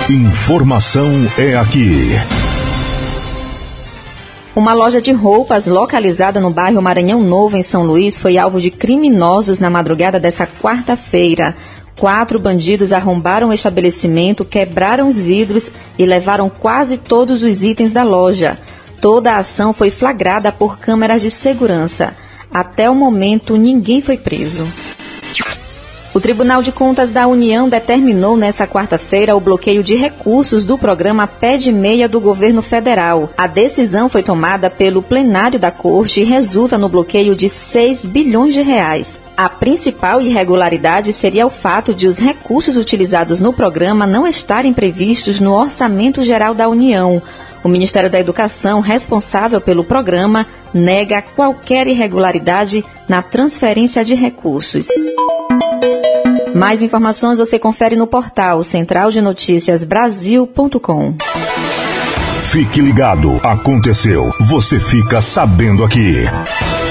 Informação é aqui. Uma loja de roupas localizada no bairro Maranhão Novo, em São Luís, foi alvo de criminosos na madrugada desta quarta-feira. 4 bandidos arrombaram o estabelecimento, quebraram os vidros e levaram quase todos os itens da loja. Toda a ação foi flagrada por câmeras de segurança. Até o momento, ninguém foi preso. O Tribunal de Contas da União determinou nesta quarta-feira o bloqueio de recursos do programa Pé de Meia do governo federal. A decisão foi tomada pelo plenário da Corte e resulta no bloqueio de 6 bilhões de reais. A principal irregularidade seria o fato de os recursos utilizados no programa não estarem previstos no Orçamento Geral da União. O Ministério da Educação, responsável pelo programa, nega qualquer irregularidade na transferência de recursos. Mais informações você confere no portal centraldenoticiasbrasil.com. Fique ligado, aconteceu, você fica sabendo aqui.